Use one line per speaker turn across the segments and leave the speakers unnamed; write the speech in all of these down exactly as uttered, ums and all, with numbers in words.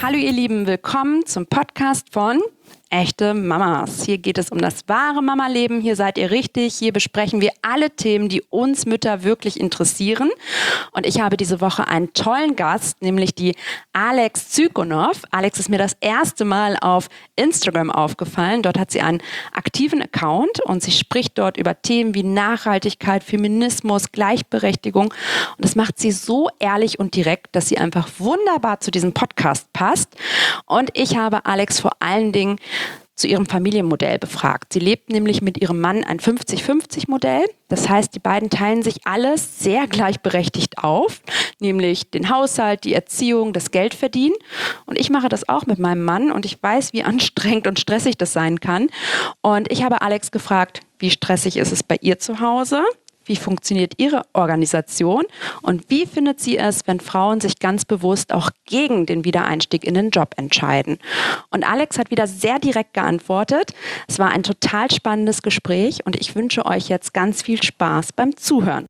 Hallo ihr Lieben, willkommen zum Podcast von Echte Mamas. Hier geht es um das wahre Mama-Leben. Hier seid ihr richtig. Hier besprechen wir alle Themen, die uns Mütter wirklich interessieren. Und ich habe diese Woche einen tollen Gast, nämlich die Alex Zykonow. Alex ist mir das erste Mal auf Instagram aufgefallen. Dort hat sie einen aktiven Account und sie spricht dort über Themen wie Nachhaltigkeit, Feminismus, Gleichberechtigung. Und das macht sie so ehrlich und direkt, dass sie einfach wunderbar zu diesem Podcast passt. Und ich habe Alex vor allen Dingen zu ihrem Familienmodell befragt. Sie lebt nämlich mit ihrem Mann ein fünfzig fünfzig Modell. Das heißt, die beiden teilen sich alles sehr gleichberechtigt auf, nämlich den Haushalt, die Erziehung, das Geldverdienen. Und ich mache das auch mit meinem Mann und ich weiß, wie anstrengend und stressig das sein kann. Und ich habe Alex gefragt, wie stressig ist es bei ihr zu Hause? Wie funktioniert ihre Organisation und wie findet sie es, wenn Frauen sich ganz bewusst auch gegen den Wiedereinstieg in den Job entscheiden? Und Alex hat wieder sehr direkt geantwortet. Es war ein total spannendes Gespräch und ich wünsche euch jetzt ganz viel Spaß beim Zuhören.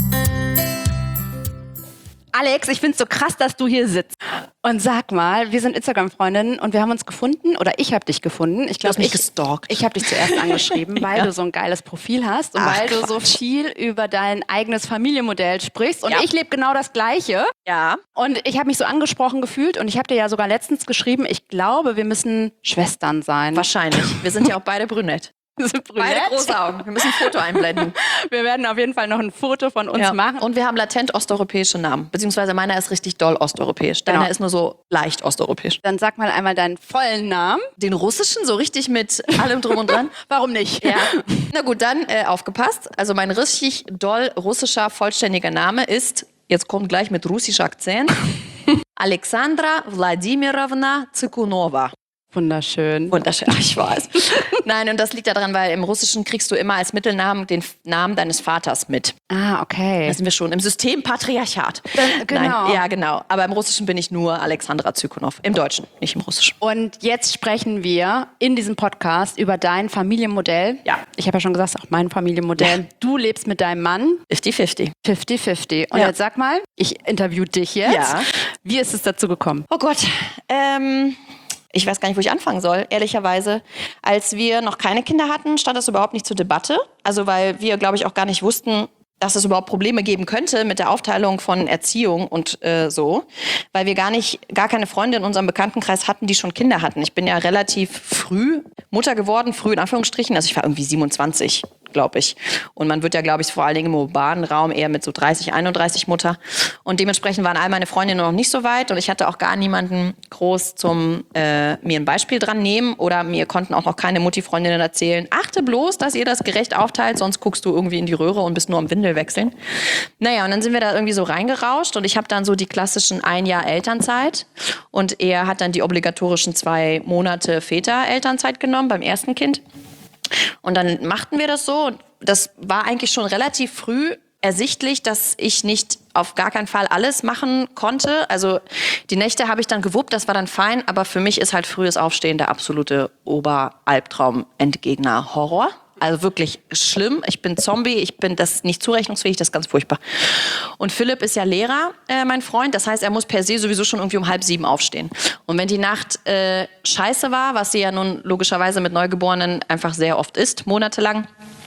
Alex, ich finde es so krass, dass du hier sitzt. Und sag mal, wir sind Instagram-Freundinnen und wir haben uns gefunden, oder ich habe dich gefunden. Ich glaube, ich
gestalkt.
Ich habe dich zuerst angeschrieben, weil
ja.
du so ein geiles Profil hast und
Ach,
weil du
Quatsch.
so viel über dein eigenes Familienmodell sprichst. Und
Ja.
ich lebe genau das Gleiche.
Ja.
Und ich habe mich so angesprochen gefühlt und ich habe dir ja sogar letztens geschrieben, ich glaube, wir müssen Schwestern sein.
Wahrscheinlich. Wir sind ja auch beide brünett.
Wir sind brünett.
Beide große Augen. Wir müssen ein Foto einblenden.
Wir werden auf jeden Fall noch ein Foto von uns
Ja.
machen.
Und wir haben latent osteuropäische Namen. Beziehungsweise meiner ist richtig doll osteuropäisch. Deiner
Genau.
ist nur so leicht osteuropäisch.
Dann sag mal einmal deinen vollen Namen.
Den russischen, so richtig mit allem drum und dran.
Warum nicht?
Ja. Na gut, dann äh, aufgepasst. Also mein richtig doll russischer vollständiger Name ist, jetzt kommt gleich mit russischem Akzent, Alexandra Wladimirovna Zykunova.
Wunderschön.
Wunderschön, ach, ich weiß. Nein, und das liegt daran, weil im Russischen kriegst du immer als Mittelnamen den Namen deines Vaters mit.
Ah, okay.
Da sind wir schon im System Patriarchat.
Äh, genau.
Nein, ja, genau. Aber im Russischen bin ich nur Alexandra Zykonow. Im Deutschen, nicht im Russischen.
Und jetzt sprechen wir in diesem Podcast über dein Familienmodell.
Ja.
Ich habe ja schon gesagt, auch mein Familienmodell.
Ja.
Du lebst mit deinem Mann
fünfzig fünfzig.
fünfzig fünfzig. Und
Ja.
jetzt sag mal, ich interview dich jetzt.
Ja.
Wie ist es dazu gekommen?
Oh Gott, ähm... Ich weiß gar nicht, wo ich anfangen soll, ehrlicherweise. Als wir noch keine Kinder hatten, stand das überhaupt nicht zur Debatte. Also weil wir, glaube ich, auch gar nicht wussten, dass es überhaupt Probleme geben könnte mit der Aufteilung von Erziehung und äh, so. Weil wir gar nicht, gar keine Freunde in unserem Bekanntenkreis hatten, die schon Kinder hatten. Ich bin ja relativ früh Mutter geworden, früh in Anführungsstrichen. Also ich war irgendwie siebenundzwanzig, glaube ich. Und man wird ja, glaube ich, vor allen Dingen im urbanen Raum eher mit so dreißig, einunddreißig Mutter. Und dementsprechend waren all meine Freundinnen noch nicht so weit. Und ich hatte auch gar niemanden groß zum äh, mir ein Beispiel dran nehmen. Oder mir konnten auch noch keine Mutti-Freundinnen erzählen, achte bloß, dass ihr das gerecht aufteilt, sonst guckst du irgendwie in die Röhre und bist nur am Windel wechseln. Naja, und dann sind wir da irgendwie so reingerauscht und ich habe dann so die klassischen ein Jahr Elternzeit und er hat dann die obligatorischen zwei Monate Väter-Elternzeit genommen beim ersten Kind. Und dann machten wir das so und das war eigentlich schon relativ früh ersichtlich, dass ich nicht auf gar keinen Fall alles machen konnte. Also die Nächte habe ich dann gewuppt, das war dann fein, aber für mich ist halt frühes Aufstehen der absolute Oberalbtraum, Endgegner, Horror. Also wirklich schlimm. Ich bin Zombie, ich bin das nicht zurechnungsfähig, das ist ganz furchtbar. Und Philipp ist ja Lehrer, äh, mein Freund. Das heißt, er muss per se sowieso schon irgendwie um halb sieben aufstehen. Und wenn die Nacht äh, scheiße war, was sie ja nun logischerweise mit Neugeborenen einfach sehr oft ist, monatelang,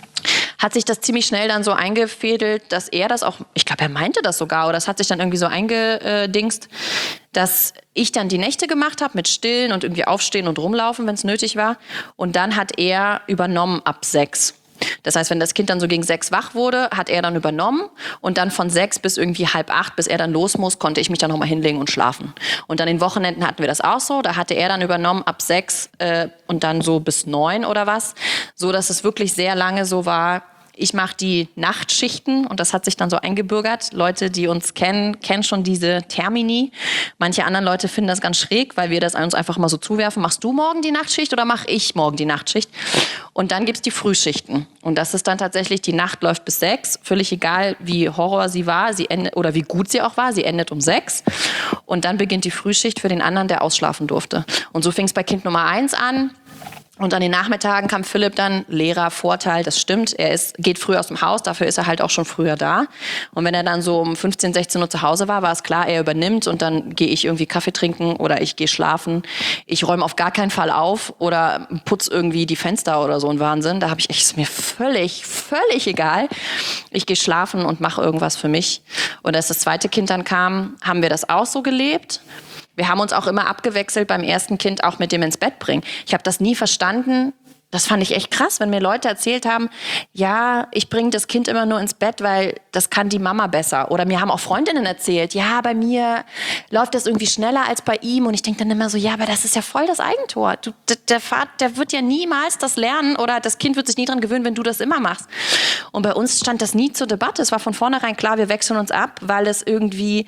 hat sich das ziemlich schnell dann so eingefädelt, dass er das auch, ich glaube, er meinte das sogar, oder das hat sich dann irgendwie so eingedingst, dass ich dann die Nächte gemacht habe mit Stillen und irgendwie aufstehen und rumlaufen, wenn es nötig war. Und dann hat er übernommen ab sechs. Das heißt, wenn das Kind dann so gegen sechs wach wurde, hat er dann übernommen und dann von sechs bis irgendwie halb acht, bis er dann los muss, konnte ich mich dann nochmal hinlegen und schlafen. Und dann in Wochenenden hatten wir das auch so, da hatte er dann übernommen ab sechs äh, und dann so bis neun oder was, so dass es wirklich sehr lange so war. Ich mache die Nachtschichten und das hat sich dann so eingebürgert. Leute, die uns kennen, kennen schon diese Termini. Manche anderen Leute finden das ganz schräg, weil wir das uns einfach mal so zuwerfen. Machst du morgen die Nachtschicht oder mache ich morgen die Nachtschicht? Und dann gibt's die Frühschichten. Und das ist dann tatsächlich, die Nacht läuft bis sechs. Völlig egal, wie Horror sie war sie endet, oder wie gut sie auch war. Sie endet um sechs. Und dann beginnt die Frühschicht für den anderen, der ausschlafen durfte. Und so fing es bei Kind Nummer eins an. Und an den Nachmittagen kam Philipp dann, Lehrer, Vorteil, das stimmt, er ist, geht früh aus dem Haus, dafür ist er halt auch schon früher da. Und wenn er dann so um fünfzehn, sechzehn Uhr zu Hause war, war es klar, er übernimmt und dann gehe ich irgendwie Kaffee trinken oder ich gehe schlafen. Ich räume auf gar keinen Fall auf oder putze irgendwie die Fenster oder so ein Wahnsinn. Da habe ich echt, ist mir völlig, völlig egal. Ich gehe schlafen und mache irgendwas für mich. Und als das zweite Kind dann kam, haben wir das auch so gelebt. Wir haben uns auch immer abgewechselt beim ersten Kind, auch mit dem ins Bett bringen. Ich habe das nie verstanden. Das fand ich echt krass, wenn mir Leute erzählt haben, ja, ich bringe das Kind immer nur ins Bett, weil das kann die Mama besser. Oder mir haben auch Freundinnen erzählt, ja, bei mir läuft das irgendwie schneller als bei ihm. Und ich denke dann immer so, ja, aber das ist ja voll das Eigentor. Du, der Vater, der wird ja niemals das lernen oder das Kind wird sich nie dran gewöhnen, wenn du das immer machst. Und bei uns stand das nie zur Debatte. Es war von vornherein klar, wir wechseln uns ab, weil es irgendwie...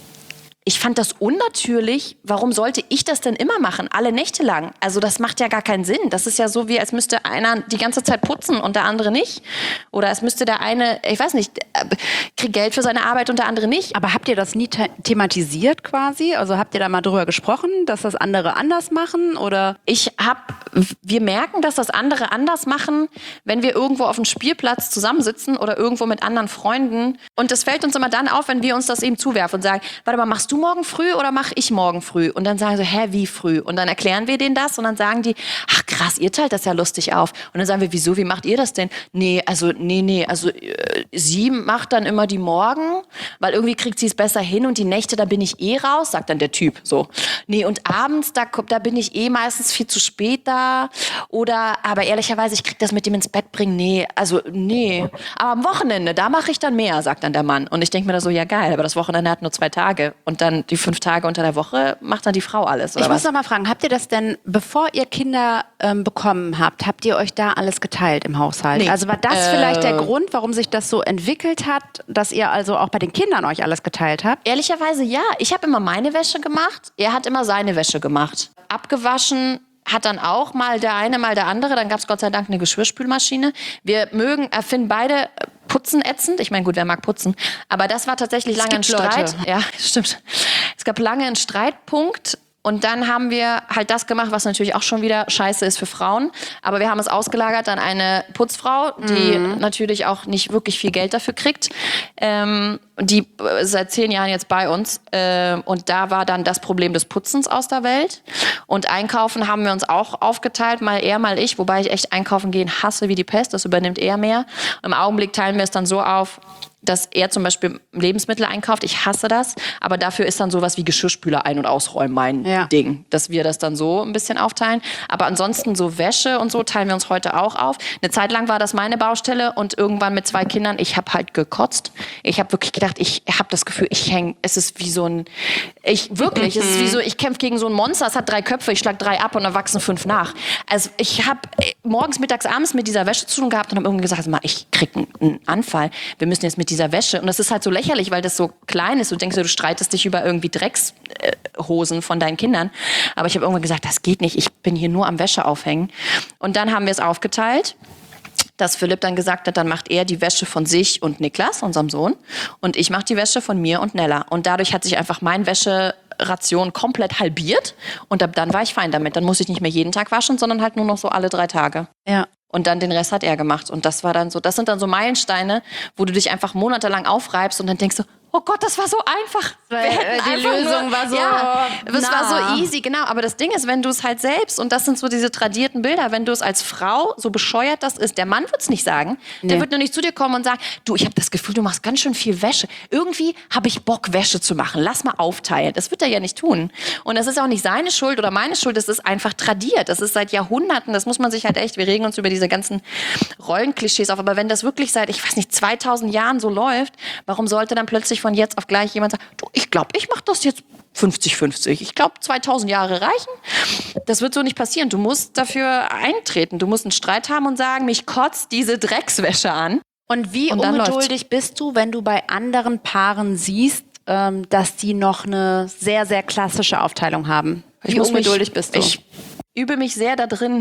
Ich fand das unnatürlich. Warum sollte ich das denn immer machen, alle Nächte lang? Also das macht ja gar keinen Sinn. Das ist ja so, wie als müsste einer die ganze Zeit putzen und der andere nicht. Oder als müsste der eine, ich weiß nicht, kriegt Geld für seine Arbeit und der andere nicht.
Aber habt ihr das nie the- thematisiert quasi? Also habt ihr da mal drüber gesprochen, dass das andere anders machen? Oder?
Ich hab, wir merken, dass das andere anders machen, wenn wir irgendwo auf dem Spielplatz zusammensitzen oder irgendwo mit anderen Freunden. Und das fällt uns immer dann auf, wenn wir uns das eben zuwerfen und sagen, warte mal, machst du morgen früh oder mache ich morgen früh? Und dann sagen sie, hä, wie früh? Und dann erklären wir denen das und dann sagen die, ach krass, ihr teilt das ja lustig auf. Und dann sagen wir, wieso, wie macht ihr das denn? Nee, also, nee, nee, also äh, sie macht dann immer die Morgen, weil irgendwie kriegt sie es besser hin und die Nächte, da bin ich eh raus, sagt dann der Typ so. Nee, und abends, da, da bin ich eh meistens viel zu spät da. Oder, aber ehrlicherweise, ich krieg das mit dem ins Bett bringen, nee, also, nee. Aber am Wochenende, da mache ich dann mehr, sagt dann der Mann. Und ich denke mir da so, ja geil, aber das Wochenende hat nur zwei Tage. Und dann die fünf Tage unter der Woche macht dann die Frau alles, oder
Ich
was?
muss noch mal fragen, habt ihr das denn, bevor ihr Kinder ähm, bekommen habt, habt ihr euch da alles geteilt im Haushalt?
Nee.
Also war das
Äh,
vielleicht der Grund, warum sich das so entwickelt hat, dass ihr also auch bei den Kindern euch alles geteilt habt?
Ehrlicherweise ja. Ich habe immer meine Wäsche gemacht, er hat immer seine Wäsche gemacht. Abgewaschen hat dann auch mal der eine, mal der andere. Dann gab es Gott sei Dank eine Geschirrspülmaschine. Wir mögen, erfinden beide Putzen ätzend. Ich meine, gut, wer mag putzen? Aber das war tatsächlich lange ein
gibt Leute.
Streit. Ja, stimmt. Es gab lange einen Streitpunkt. Und dann haben wir halt das gemacht, was natürlich auch schon wieder scheiße ist für Frauen. Aber wir haben es ausgelagert an eine Putzfrau, die mhm. natürlich auch nicht wirklich viel Geld dafür kriegt. Ähm, die äh, seit zehn Jahren jetzt bei uns. Äh, und da war dann das Problem des Putzens aus der Welt. Und Einkaufen haben wir uns auch aufgeteilt, mal er, mal ich. Wobei ich echt einkaufen gehen hasse wie die Pest. Das übernimmt er mehr. Im Augenblick teilen wir es dann so auf, dass er zum Beispiel Lebensmittel einkauft. Ich hasse das. Aber dafür ist dann sowas wie Geschirrspüler ein- und ausräumen mein
Ja.
Ding. Dass wir das dann so ein bisschen aufteilen. Aber ansonsten so Wäsche und so teilen wir uns heute auch auf. Eine Zeit lang war das meine Baustelle und irgendwann mit zwei Kindern, ich habe halt gekotzt. Ich habe wirklich gedacht, ich habe das Gefühl, ich hänge, es ist wie so ein, ich wirklich, es ist wie so, ich kämpfe gegen so ein Monster, es hat drei Köpfe, ich schlag drei ab und dann wachsen fünf nach. Also ich habe morgens, mittags, abends mit dieser Wäsche zu tun gehabt und habe irgendwie gesagt, mal, ich krieg einen Anfall. Wir müssen jetzt mit dieser Wäsche, und das ist halt so lächerlich, weil das so klein ist. Du denkst, du streitest dich über irgendwie Dreckshosen von deinen Kindern. Aber ich habe irgendwann gesagt, das geht nicht, ich bin hier nur am Wäsche aufhängen. Und dann haben wir es aufgeteilt, dass Philipp dann gesagt hat, dann macht er die Wäsche von sich und Niklas, unserem Sohn, und ich mache die Wäsche von mir und Nella. Und dadurch hat sich einfach mein Wäscheration komplett halbiert und ab dann war ich fein damit. Dann muss ich nicht mehr jeden Tag waschen, sondern halt nur noch so alle drei Tage.
Ja.
Und dann den Rest hat er gemacht. Und das war dann so, das sind dann so Meilensteine, wo du dich einfach monatelang aufreibst und dann denkst du, oh Gott, das war so einfach.
Weil,
Wir hätten
äh, die
einfach
Lösung
nur,
war so
ja, es
nah.
war so easy, genau. Aber das Ding ist, wenn du es halt selbst, und das sind so diese tradierten Bilder, wenn du es als Frau, so bescheuert das ist, der Mann wird es nicht sagen. Der
Nee.
wird nur nicht zu dir kommen und sagen, du, ich habe das Gefühl, du machst ganz schön viel Wäsche. Irgendwie habe ich Bock, Wäsche zu machen. Lass mal aufteilen. Das wird er ja nicht tun. Und das ist auch nicht seine Schuld oder meine Schuld. Das ist einfach tradiert. Das ist seit Jahrhunderten. Das muss man sich halt echt, wir regen uns über diese ganzen Rollenklischees auf. Aber wenn das wirklich seit, ich weiß nicht, zweitausend Jahren so läuft, warum sollte dann plötzlich von jetzt auf gleich jemand sagen, du, ich glaube, ich mache das jetzt fünfzig fünfzig. Ich glaube, zweitausend Jahre reichen. Das wird so nicht passieren. Du musst dafür eintreten. Du musst einen Streit haben und sagen, mich kotzt diese Dreckswäsche an.
Und wie
Und dann
ungeduldig bist du, wenn du bei anderen Paaren siehst, ähm, dass die noch eine sehr, sehr klassische Aufteilung haben? Wie
Ich muss mich-
ungeduldig bist du?
Ich übe mich sehr da drin,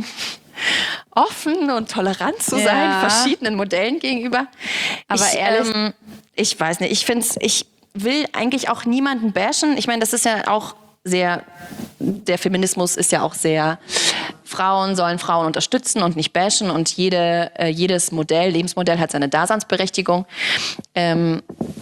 offen und tolerant zu sein,
Ja.
verschiedenen Modellen gegenüber.
Aber
ich,
ehrlich-
ähm, ich weiß nicht, ich finde es, ich will eigentlich auch niemanden bashen. Ich meine, das ist ja auch sehr, der Feminismus ist ja auch sehr Frauen sollen Frauen unterstützen und nicht bashen und jede, äh, jedes Modell, Lebensmodell hat seine Daseinsberechtigung. Ähm,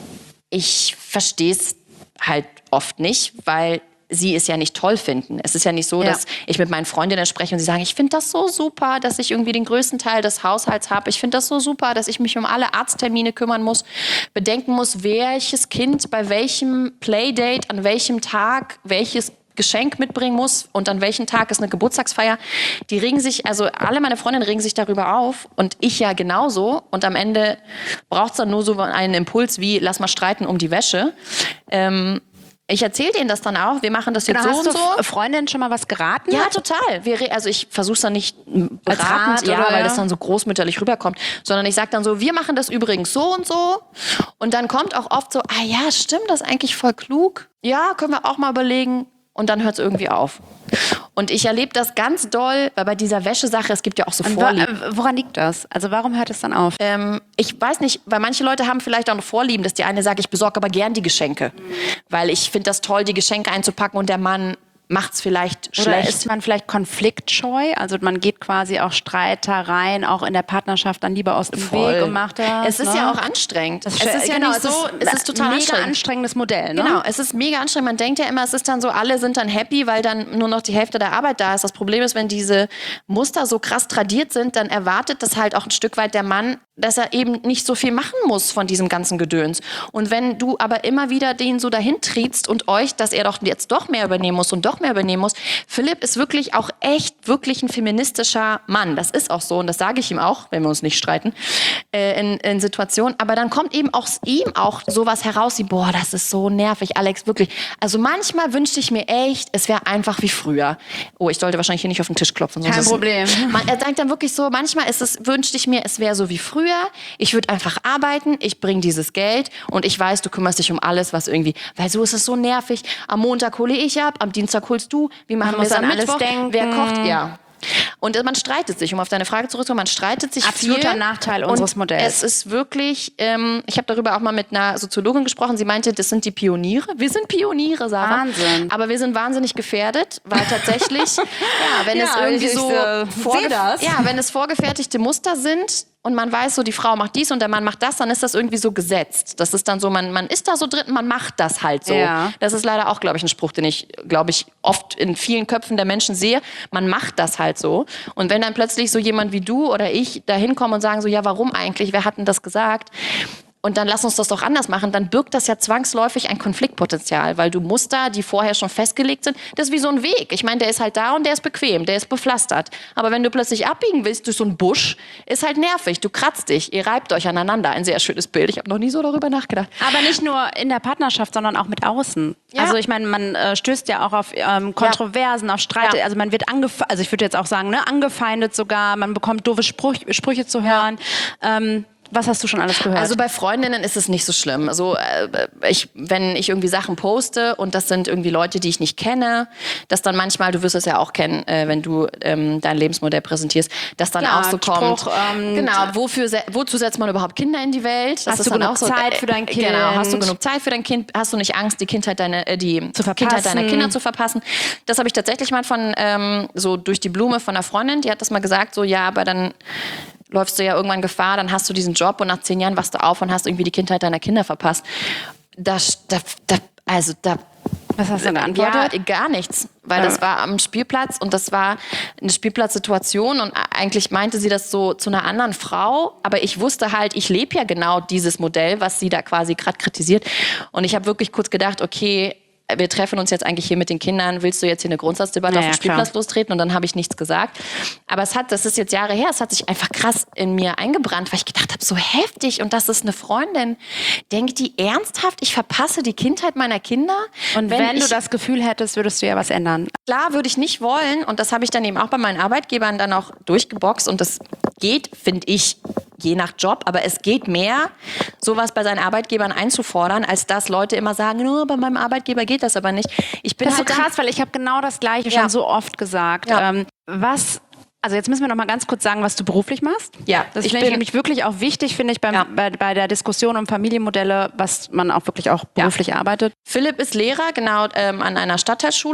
ich verstehe es halt oft nicht, weil sie es ja nicht toll finden. Es ist ja nicht so,
ja.
dass ich mit meinen Freundinnen spreche und sie sagen, ich finde das so super, dass ich irgendwie den größten Teil des Haushalts habe. Ich finde das so super, dass ich mich um alle Arzttermine kümmern muss, bedenken muss, welches Kind bei welchem Playdate, an welchem Tag, welches Geschenk mitbringen muss und an welchem Tag ist eine Geburtstagsfeier. Die regen sich, also alle meine Freundinnen regen sich darüber auf und ich ja genauso. Und am Ende braucht es dann nur so einen Impuls wie, lass mal streiten um die Wäsche. Ähm, Ich erzähle denen das dann auch. Wir machen das jetzt
genau,
so
hast
und so.
du Freundinnen schon mal was geraten?
Ja, total. Wir, also ich versuche es dann nicht
Als
beratend,
Rat,
ja,
oder,
weil
ja?
das dann so großmütterlich rüberkommt, sondern ich sage dann so, wir machen das übrigens so und so. Und dann kommt auch oft so, ah ja, stimmt, das ist eigentlich voll klug. Ja, können wir auch mal überlegen. Und dann hört es irgendwie auf. Und ich erlebe das ganz doll, weil bei dieser Wäschesache, es gibt ja auch so
Und
Vorlieben.
wo, woran liegt das? Also warum hört es dann auf?
Ähm, ich weiß nicht, weil manche Leute haben vielleicht auch noch Vorlieben, dass die eine sagt, ich besorge aber gern die Geschenke. Mhm. Weil ich finde das toll, die Geschenke einzupacken und der Mann macht's vielleicht
Oder
schlecht.
ist man vielleicht konfliktscheu? Also man geht quasi auch Streitereien auch in der Partnerschaft dann lieber aus dem
Voll.
Weg und macht das.
Es ist
ne?
ja auch anstrengend.
Das
es ist ja
genau,
nicht so, es ist, total
ein mega
anstrengend.
anstrengendes Modell. Ne?
Genau, es ist mega anstrengend. Man denkt ja immer, es ist dann so, alle sind dann happy, weil dann nur noch die Hälfte der Arbeit da ist. Das Problem ist, wenn diese Muster so krass tradiert sind, dann erwartet das halt auch ein Stück weit der Mann, dass er eben nicht so viel machen muss von diesem ganzen Gedöns. Und wenn du aber immer wieder den so dahin triebst und euch, dass er doch jetzt doch mehr übernehmen muss und doch mehr übernehmen muss. Philipp ist wirklich auch echt, wirklich ein feministischer Mann. Das ist auch so und das sage ich ihm auch, wenn wir uns nicht streiten, äh, in, in Situationen. Aber dann kommt eben aus ihm auch sowas heraus wie, boah, das ist so nervig, Alex, wirklich. Also manchmal wünschte ich mir echt, es wäre einfach wie früher. Oh, ich sollte wahrscheinlich hier nicht auf den Tisch klopfen.
Kein Problem.
Man, er sagt dann wirklich so, manchmal ist es, wünschte ich mir, es wäre so wie früher. Ich würde einfach arbeiten, ich bringe dieses Geld und ich weiß, du kümmerst dich um alles, was irgendwie, weil so ist es so nervig. Am Montag hole ich ab, am Dienstag holst du. Wie machen wir es am
alles
Mittwoch?
denken.
Wer kocht? Ja. Und man streitet sich, um auf deine Frage zurückzukommen, man streitet sich
Absoluter
viel.
Nachteil unseres
und
Modells.
Es ist wirklich, ähm, ich habe darüber auch mal mit einer Soziologin gesprochen, sie meinte, das sind die Pioniere. Wir sind Pioniere, Sarah.
Wahnsinn.
Aber wir sind wahnsinnig gefährdet, weil tatsächlich, ja, wenn
Ja,
es irgendwie
ich,
so,
äh,
vorge-
seh das.
ja, wenn es vorgefertigte Muster sind, und man weiß so, die Frau macht dies und der Mann macht das, dann ist das irgendwie so gesetzt. Das ist dann so, man, man ist da so drin, man macht das halt so.
Ja.
Das ist leider auch, glaube ich, ein Spruch, den ich, glaube ich, oft in vielen Köpfen der Menschen sehe. Man macht das halt so. Und wenn dann plötzlich so jemand wie du oder ich da hinkommen und sagen so, ja, warum eigentlich? Wer hat denn das gesagt? Und dann lass uns das doch anders machen, dann birgt das ja zwangsläufig ein Konfliktpotenzial, weil du Muster, die vorher schon festgelegt sind, das ist wie so ein Weg. Ich meine, der ist halt da und der ist bequem, der ist bepflastert. Aber wenn du plötzlich abbiegen willst durch so einen Busch, ist halt nervig, du kratzt dich, ihr reibt euch aneinander. Ein sehr schönes Bild, ich habe noch nie so darüber nachgedacht.
Aber nicht nur in der Partnerschaft, sondern auch mit außen.
Ja.
Also ich meine, man äh, stößt ja auch auf ähm, Kontroversen, auf Streit.
Ja.
Also man wird angefeindet, also ich würde jetzt auch sagen, ne, angefeindet sogar. Man bekommt doofe Spruch Sprüche zu hören. Ja. Ähm, Was hast du schon alles gehört?
Also bei Freundinnen ist es nicht so schlimm. Also äh, ich, wenn ich irgendwie Sachen poste und das sind irgendwie Leute, die ich nicht kenne, dass dann manchmal, du wirst es ja auch kennen, äh, wenn du ähm, dein Lebensmodell präsentierst, dass dann
ja,
auch so kommt.
Spruch, ähm,
genau, wofür, se- wozu setzt man überhaupt Kinder in die Welt? Das
Hast
ist
du
dann
genug
auch so,
Zeit für dein Kind?
Genau, hast du genug Zeit für dein Kind? Hast du nicht Angst, die Kindheit, deine, äh, die
Zu verpassen.
Kindheit deiner Kinder zu verpassen? Das habe ich tatsächlich mal von ähm, so durch die Blume von einer Freundin, die hat das mal gesagt, so ja, aber dann läufst du ja irgendwann Gefahr, dann hast du diesen Job und nach zehn Jahren wachst du auf und hast irgendwie die Kindheit deiner Kinder verpasst. Da, da, da, also da...
Was hast du geantwortet?
Ja, gar nichts, weil
Ja.
das war am Spielplatz und das war eine Spielplatzsituation und eigentlich meinte sie das so zu einer anderen Frau, aber ich wusste halt, ich lebe ja genau dieses Modell, was sie da quasi gerade kritisiert und ich habe wirklich kurz gedacht, okay, wir treffen uns jetzt eigentlich hier mit den Kindern, willst du jetzt hier eine Grundsatzdebatte
Ja,
auf dem
ja,
Spielplatz
klar.
lostreten? Und dann habe ich nichts gesagt. Aber es hat, das ist jetzt Jahre her, es hat sich einfach krass in mir eingebrannt, weil ich gedacht habe, so heftig und das ist eine Freundin. Denkt die ernsthaft, ich verpasse die Kindheit meiner Kinder?
Und wenn,
ich,
du das Gefühl hättest, würdest du ja was ändern.
Klar, würde ich nicht wollen und das habe ich dann eben auch bei meinen Arbeitgebern dann auch durchgeboxt und das geht, finde ich, je nach Job, aber es geht mehr, sowas bei seinen Arbeitgebern einzufordern, als dass Leute immer sagen, nur bei meinem Arbeitgeber geht das aber nicht. Ich bin
Das ist
halt
so
dann-
krass, weil ich habe genau das Gleiche
Ja.
schon so oft gesagt.
Ja.
Ähm, was, also jetzt müssen wir noch mal ganz kurz sagen, was du beruflich machst.
Ja,
das
ich
finde ich
bin-
nämlich wirklich auch wichtig, finde ich, beim,
Ja.
bei, bei der Diskussion um Familienmodelle, was man auch wirklich auch beruflich arbeitet.
Philipp ist Lehrer, genau, ähm, an einer Stadtteilschule.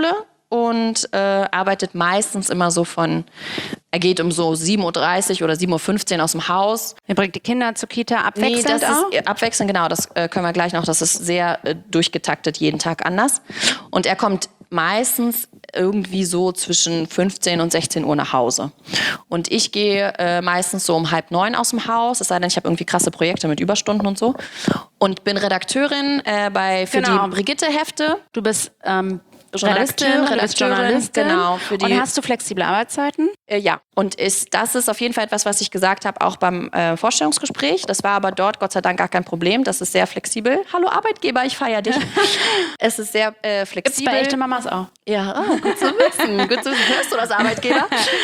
und äh, arbeitet meistens immer so von, er geht um so sieben Uhr dreißig oder sieben Uhr fünfzehn aus dem Haus.
Er bringt die Kinder zur Kita abwechselnd
nee, das
auch?
Ist, abwechselnd, genau, das äh, können wir gleich noch, das ist sehr äh, durchgetaktet, jeden Tag anders. Und er kommt meistens irgendwie so zwischen fünfzehn und sechzehn Uhr nach Hause. Und ich gehe äh, meistens so um halb neun aus dem Haus, es sei denn, ich habe irgendwie krasse Projekte mit Überstunden und so. Und bin Redakteurin äh, bei, für
Genau.
die Brigitte-Hefte.
Du bist ähm,
Journalistin,
Redakteurin, du bist
Redakteurin,
Journalistin.
genau, für die-
Und hast du flexible Arbeitszeiten?
Äh, ja, und ist, das ist auf jeden Fall etwas, was ich gesagt habe, auch beim äh, Vorstellungsgespräch. Das war aber dort Gott sei Dank gar kein Problem. Das ist sehr flexibel. Hallo Arbeitgeber, ich feiere dich. Es ist sehr äh,
Gibt's
flexibel.
bei echte Mamas auch?
Ja, oh, gut zu wissen. Gut zu wissen. Hörst du das, Arbeitgeber?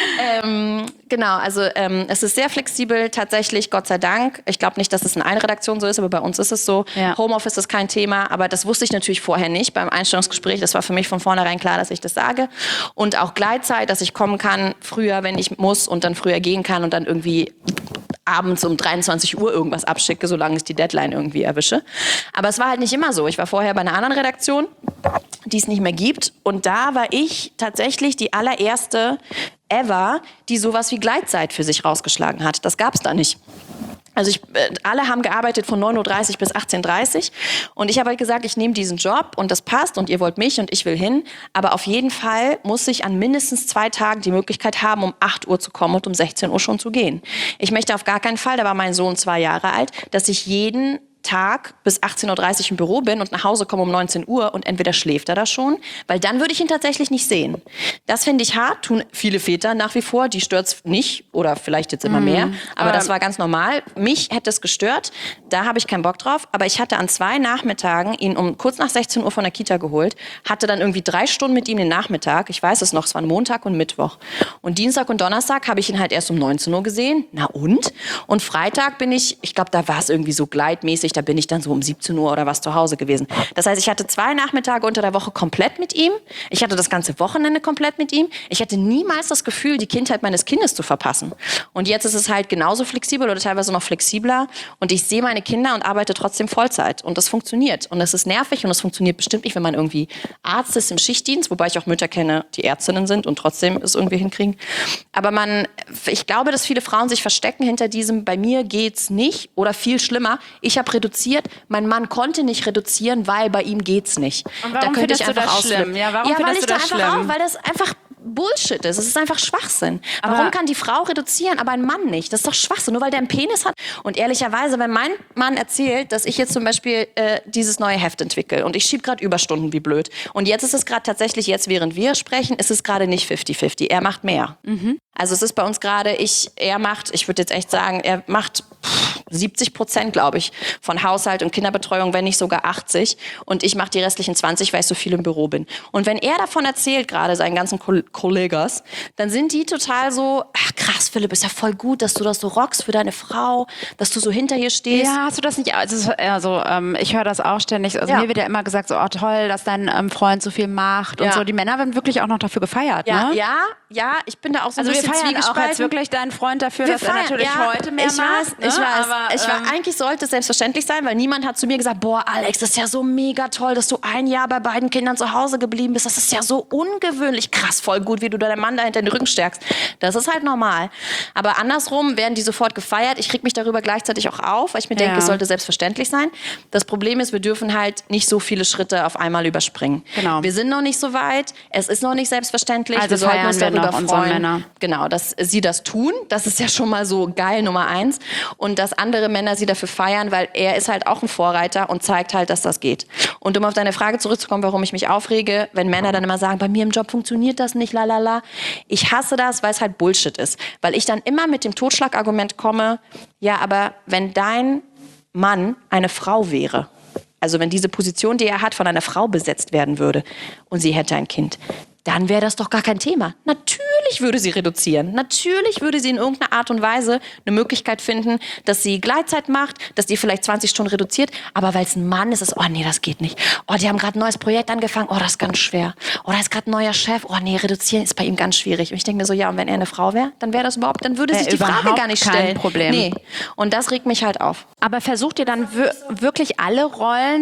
ähm, genau, also ähm, es ist sehr flexibel, tatsächlich, Gott sei Dank. Ich glaube nicht, dass es in allen Redaktionen so ist, aber bei uns ist es so.
Ja.
Homeoffice ist kein Thema, aber das wusste ich natürlich vorher nicht beim Einstellungsgespräch. Das war für mich von vornherein klar, dass ich das sage. Und auch Gleitzeit, dass ich kommen kann früher, wenn ich muss und dann früher gehen kann und dann irgendwie abends um dreiundzwanzig Uhr irgendwas abschicke, solange ich die Deadline irgendwie erwische. Aber es war halt nicht immer so. Ich war vorher bei einer anderen Redaktion, die es nicht mehr gibt. Und da war ich tatsächlich die allererste ever, die sowas wie Gleitzeit für sich rausgeschlagen hat. Das gab es da nicht. Also ich, äh, alle haben gearbeitet von neun Uhr dreißig bis achtzehn Uhr dreißig und ich habe halt gesagt, ich nehme diesen Job und das passt und ihr wollt mich und ich will hin, aber auf jeden Fall muss ich an mindestens zwei Tagen die Möglichkeit haben, um acht Uhr zu kommen und um sechzehn Uhr schon zu gehen. Ich möchte auf gar keinen Fall, da war mein Sohn zwei Jahre alt, dass ich jeden Tag bis achtzehn Uhr dreißig im Büro bin und nach Hause komme um neunzehn Uhr und entweder schläft er da schon, weil dann würde ich ihn tatsächlich nicht sehen. Das finde ich hart, tun viele Väter nach wie vor, die stört's nicht oder vielleicht jetzt immer mehr, aber das war ganz normal. Mich hätte es gestört, da habe ich keinen Bock drauf, aber ich hatte an zwei Nachmittagen ihn um kurz nach sechzehn Uhr von der Kita geholt, hatte dann irgendwie drei Stunden mit ihm den Nachmittag, ich weiß es noch, es waren Montag und Mittwoch und Dienstag und Donnerstag habe ich ihn halt erst um neunzehn Uhr gesehen, na und? Und Freitag bin ich, ich glaube, da war es irgendwie so gleitmäßig, da bin ich dann so um siebzehn Uhr oder was zu Hause gewesen. Das heißt, ich hatte zwei Nachmittage unter der Woche komplett mit ihm. Ich hatte das ganze Wochenende komplett mit ihm. Ich hatte niemals das Gefühl, die Kindheit meines Kindes zu verpassen. Und jetzt ist es halt genauso flexibel oder teilweise noch flexibler. Und ich sehe meine Kinder und arbeite trotzdem Vollzeit. Und das funktioniert. Und das ist nervig und das funktioniert bestimmt nicht, wenn man irgendwie Arzt ist im Schichtdienst, wobei ich auch Mütter kenne, die Ärztinnen sind und trotzdem es irgendwie hinkriegen. Aber man, ich glaube, dass viele Frauen sich verstecken hinter diesem, bei mir geht's nicht oder viel schlimmer. Ich habe reduziert, mein Mann konnte nicht reduzieren, weil bei ihm geht's nicht.
Und warum
da könnte
findest
ich
du
einfach
das schlimm?
ausflippen.
Ja, warum
ja, weil
findest
ich
du
da
das
einfach
schlimm?
auch, weil das einfach Bullshit ist. Es ist einfach Schwachsinn.
Aber
Warum kann die Frau reduzieren, aber ein Mann nicht? Das ist doch Schwachsinn, nur weil der einen Penis hat. Und ehrlicherweise, wenn mein Mann erzählt, dass ich jetzt zum Beispiel äh, dieses neue Heft entwickle und ich schiebe gerade Überstunden wie blöd und jetzt ist es gerade tatsächlich, jetzt während wir sprechen, ist es gerade nicht fifty fifty. Er macht mehr. Mhm. Also es ist bei uns gerade, ich, er macht, ich würde jetzt echt sagen, er macht pff, siebzig Prozent, glaube ich, von Haushalt und Kinderbetreuung, wenn nicht sogar achtzig. Und ich mache die restlichen zwanzig, weil ich so viel im Büro bin. Und wenn er davon erzählt, gerade seinen ganzen Ko- Kollegas, dann sind die total so, ach krass, Philipp, ist ja voll gut, dass du das so rockst für deine Frau, dass du so hinter ihr stehst.
Ja, hast du das nicht? Also, also ähm, ich höre das auch ständig. Also
Ja.
mir wird ja immer gesagt, so oh, toll, dass dein ähm, Freund so viel macht und
Ja.
so. Die Männer werden wirklich auch noch dafür gefeiert,
Ja,
ne?
ja, ja, ich bin da auch so
Also
ein
wir
bisschen
feiern auch
zwiegespalten.
jetzt wirklich deinen Freund dafür,
Wir
dass er
feiern,
natürlich
ja,
heute mehr
ich
macht.
weiß,
ne?
ich weiß.
Aber,
ich war,
ähm,
eigentlich sollte es selbstverständlich sein, weil niemand hat zu mir gesagt, boah, Alex, das ist ja so mega toll, dass du ein Jahr bei beiden Kindern zu Hause geblieben bist. Das ist ja so ungewöhnlich. Krass, voll gut, wie du deinen Mann da hinter den Rücken stärkst. Das ist halt normal. Aber andersrum werden die sofort gefeiert. Ich krieg mich darüber gleichzeitig auch auf, weil ich mir denke,
Ja.
es sollte selbstverständlich sein. Das Problem ist, wir dürfen halt nicht so viele Schritte auf einmal überspringen.
Genau.
Wir sind noch nicht so weit. Es ist noch nicht selbstverständlich.
Also
wir sollten
feiern
uns
wir
darüber
noch unsere
freuen.
Männer.
Genau, dass sie das tun. Das ist ja schon mal so geil Nummer eins. Und dass andere Männer sie dafür feiern, weil er ist halt auch ein Vorreiter und zeigt halt, dass das geht. Und um auf deine Frage zurückzukommen, warum ich mich aufrege, wenn Männer dann immer sagen, bei mir im Job funktioniert das nicht, lalala. Ich hasse das, weil es halt Bullshit ist. Weil ich dann immer mit dem Totschlagargument komme, ja, aber wenn dein Mann eine Frau wäre, also wenn diese Position, die er hat, von einer Frau besetzt werden würde und sie hätte ein Kind, dann wäre das doch gar kein Thema. Natürlich würde sie reduzieren. Natürlich würde sie in irgendeiner Art und Weise eine Möglichkeit finden, dass sie Gleitzeit macht, dass die vielleicht zwanzig Stunden reduziert. Aber weil es ein Mann ist, ist es, oh nee, das geht nicht. Oh, die haben gerade ein neues Projekt angefangen. Oh, das ist ganz schwer. Oh, da ist gerade ein neuer Chef. Oh nee, reduzieren ist bei ihm ganz schwierig. Und ich denke mir so, ja, und wenn er eine Frau wäre, dann wäre das überhaupt, dann würde
Wär
sich die Frage
überhaupt
gar nicht
kein
stellen.
Problem.
Nee. Und das regt mich halt auf.
aber versucht ihr dann wir- wirklich alle Rollen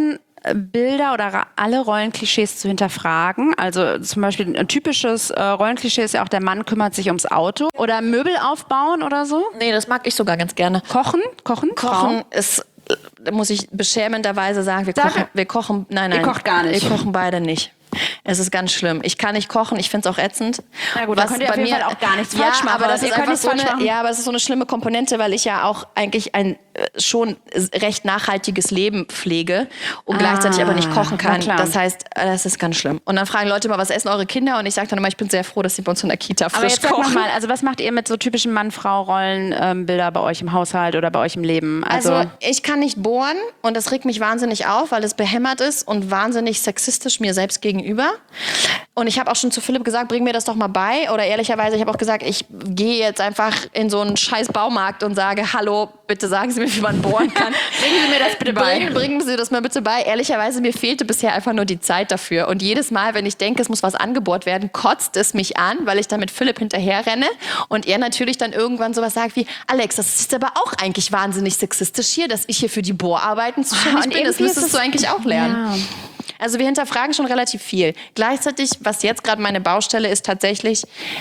Bilder oder ra- alle Rollenklischees zu hinterfragen. Also zum Beispiel ein typisches äh, Rollenklischee ist ja auch, der Mann kümmert sich ums Auto. Oder Möbel aufbauen oder so.
Nee, das mag ich sogar ganz gerne.
Kochen, kochen,
Kochen
Frauen.
ist, da muss ich beschämenderweise sagen, wir
Sag-
kochen, wir kochen, nein, nein.
Ihr kocht gar nicht.
Wir kochen beide nicht. Es ist ganz schlimm. Ich kann nicht kochen, ich finde es auch ätzend.
Na gut, da könnt ihr auf jeden Fall auch gar nichts
ja,
falsch machen.
Aber das
Ihr
ist
könnt
einfach
nichts
so
falsch
eine,
machen.
ja, aber es ist so eine schlimme Komponente, weil ich ja auch eigentlich ein äh, schon recht nachhaltiges Leben pflege und
Ah,
gleichzeitig aber nicht kochen
na
kann.
klar.
Das heißt, äh, das ist ganz schlimm. Und dann fragen Leute mal, was essen eure Kinder? Und ich sage dann immer, ich bin sehr froh, dass sie bei uns in der Kita frisch
Aber jetzt sag noch
kochen.
mal, also was macht ihr mit so typischen Mann-Frau-Rollenbilder bei euch im Haushalt oder bei euch im Leben? Also,
Also ich kann nicht bohren und das regt mich wahnsinnig auf, weil es behämmert ist und wahnsinnig sexistisch mir selbst gegenüber. Und ich habe auch schon zu Philipp gesagt, bring mir das doch mal bei. Oder ehrlicherweise, ich habe auch gesagt, ich gehe jetzt einfach in so einen scheiß Baumarkt und sage, hallo, bitte sagen Sie mir, wie man bohren kann.
bringen Sie mir das bitte bei.
Bringen, bringen Sie das mal bitte bei. Ehrlicherweise, mir fehlte bisher einfach nur die Zeit dafür. Und jedes Mal, wenn ich denke, es muss was angebohrt werden, kotzt es mich an, weil ich dann mit Philipp hinterher renne und er natürlich dann irgendwann sowas sagt wie, Alex, das ist aber auch eigentlich wahnsinnig sexistisch hier, dass ich hier für die Bohrarbeiten zuständig
und
bin. Das
irgendwie ist
müsstest
es-
du eigentlich auch lernen.
Ja.
Also wir hinterfragen schon relativ viel. Gleichzeitig, was jetzt gerade meine Baustelle ist, tatsächlich,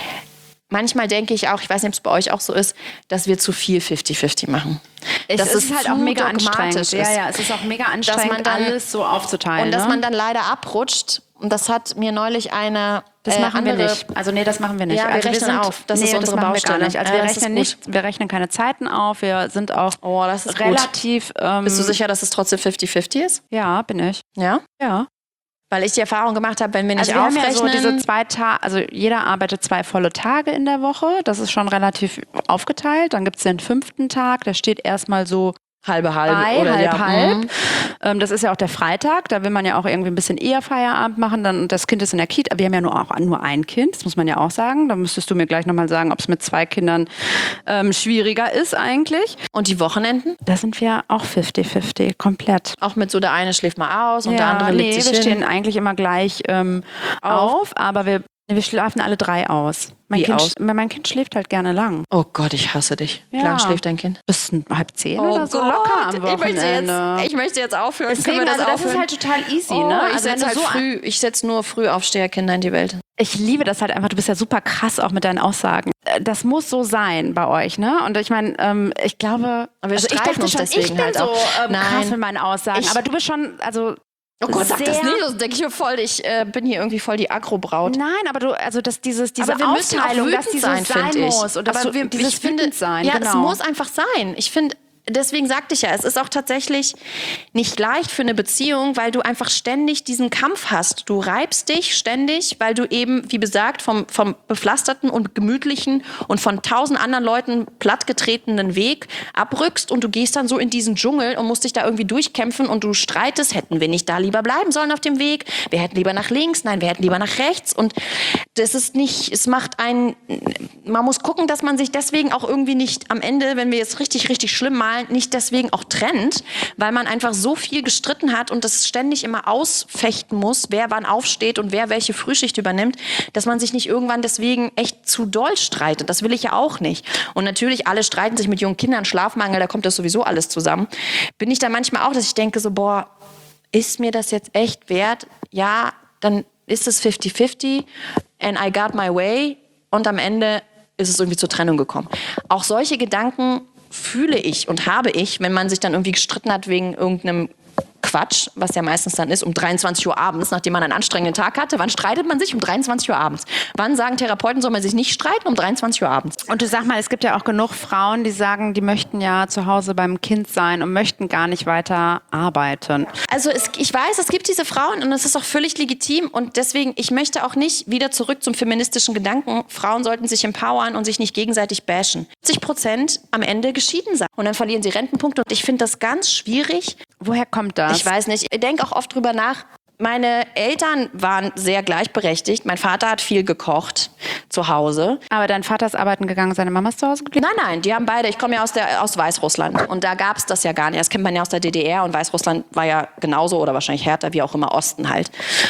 manchmal denke ich auch, ich weiß nicht, ob es bei euch auch so ist, dass wir zu viel fifty fifty machen.
Es
Dass
ist halt
zu
auch mega
dogmatisch
anstrengend.
ist.
Ja, ja, es ist auch mega anstrengend,
man dann-
alles so aufzuteilen.
Und dass
ne?
man dann leider abrutscht. Und das hat mir neulich eine
Das
äh,
machen
andere,
wir nicht. Also nee, das machen wir nicht.
Ja, wir
also
rechnen
sind,
auf. Das
nee,
ist unsere
das machen
Baustelle.
Wir gar nicht. Also
Ja,
wir
das ist
rechnen
gut.
nicht, wir rechnen keine Zeiten auf. Wir sind auch
Oh, das ist gut.
relativ. Ähm,
Bist du sicher, dass es trotzdem fifty fifty ist?
Ja, bin ich.
Ja?
Ja.
Weil ich die Erfahrung gemacht habe, wenn wir nicht
Also wir haben ja
aufrechnen...
so diese zwei Tage, also jeder arbeitet zwei volle Tage in der Woche. Das ist schon relativ aufgeteilt. Dann gibt es den fünften Tag, der steht erstmal so
halbe, halbe.
Drei,
oder
halb,
ja.
halb.
Mhm.
Ähm, das ist ja auch der Freitag, da will man ja auch irgendwie ein bisschen eher Feierabend machen. Dann, das Kind ist in der Kita. Wir haben ja nur auch nur ein Kind, das muss man ja auch sagen. Da müsstest du mir gleich nochmal sagen, ob es mit zwei Kindern ähm, schwieriger ist eigentlich.
Und die Wochenenden?
Da sind wir auch fifty fifty, komplett.
Auch mit so, der eine schläft mal aus und der
Ja,
andere
nee,
legt sich
wir
hin.
stehen eigentlich immer gleich ähm, auf, aber wir, wir schlafen alle drei aus. Mein,
Wie
kind,
aus?
mein Kind schläft halt gerne lang.
Oh Gott, ich hasse dich. Wie
Ja.
lange schläft dein Kind?
Bis halb zehn
Oh
oder so
Gott,
locker am
ich möchte,
Wochenende.
jetzt, ich möchte jetzt aufhören.
Deswegen,
Können wir das
also das ist
aufhören?
halt total easy,
Oh,
ne?
ich
Also wenn
setze
du
halt
so
früh, ich setze nur Frühaufsteherkinder in die Welt.
Ich liebe das halt einfach. Du bist ja super krass auch mit deinen Aussagen. Äh, Das muss so sein bei euch, ne? Und ich meine, ähm, ich glaube,
Aber wir
also ich
streiten
dachte
uns
schon,
deswegen
ich bin
halt
so
auch.
ähm,
Nein.
krass mit meinen Aussagen.
Ich-
aber du bist schon, also
Oh Gott, sag das
sehr-
nicht, das denke ich mir voll. Ich äh, bin hier irgendwie voll die Aggro-Braut.
Nein, aber du, also dass dieses, diese
Aber wir müssen auch
Aufteilung, dass
wütend
dieses
sein,
sein
finde ich.
muss und dass
Aber
du,
wir,
dieses
ich finde,
wütend sein,
ja,
genau.
es muss einfach sein. Ich finde, deswegen sagte ich ja, es ist auch tatsächlich nicht leicht für eine Beziehung, weil du einfach ständig diesen Kampf hast. Du reibst dich ständig, weil du eben, wie besagt, vom, vom bepflasterten und gemütlichen und von tausend anderen Leuten plattgetretenen Weg abrückst und du gehst dann so in diesen Dschungel und musst dich da irgendwie durchkämpfen und du streitest, hätten wir nicht da lieber bleiben sollen auf dem Weg? Wir hätten lieber nach links, nein, wir hätten lieber nach rechts und das ist nicht, es macht einen, man muss gucken, dass man sich deswegen auch irgendwie nicht am Ende, wenn wir jetzt richtig, richtig schlimm malen, nicht deswegen auch trennt, weil man einfach so viel gestritten hat und das ständig immer ausfechten muss, wer wann aufsteht und wer welche Frühschicht übernimmt, dass man sich nicht irgendwann deswegen echt zu doll streitet. Das will ich ja auch nicht. Und natürlich, alle streiten sich mit jungen Kindern, Schlafmangel, da kommt das sowieso alles zusammen. Bin ich dann manchmal auch, dass ich denke so, boah, ist mir das jetzt echt wert? Ja, dann ist es fifty fifty and I got my way und am Ende ist es irgendwie zur Trennung gekommen. Auch solche Gedanken fühle ich und habe ich, wenn man sich dann irgendwie gestritten hat wegen irgendeinem Quatsch, was ja meistens dann ist, um dreiundzwanzig Uhr abends, nachdem man einen anstrengenden Tag hatte. Wann streitet man sich? Um dreiundzwanzig Uhr abends. Wann sagen Therapeuten, soll man sich nicht streiten? Um dreiundzwanzig Uhr abends.
Und du sag mal, es gibt ja auch genug Frauen, die sagen, die möchten ja zu Hause beim Kind sein und möchten gar nicht weiter arbeiten.
Also es, ich weiß, es gibt diese Frauen und es ist auch völlig legitim und deswegen, ich möchte auch nicht wieder zurück zum feministischen Gedanken, Frauen sollten sich empowern und sich nicht gegenseitig bashen. siebzig Prozent am Ende geschieden sein und dann verlieren sie Rentenpunkte und ich finde das ganz schwierig.
Woher kommt das?
Ich weiß nicht, ich denke auch oft drüber nach. Meine Eltern waren sehr gleichberechtigt. Mein Vater hat viel gekocht zu Hause.
Aber dein Vater ist arbeiten gegangen, seine Mama ist zu Hause geblieben?
Nein, nein, die haben beide, ich komme ja aus, der, aus Weißrussland und da gab es das ja gar nicht. Das kennt man ja aus der D D R und Weißrussland war ja genauso oder wahrscheinlich härter, wie auch immer Osten halt.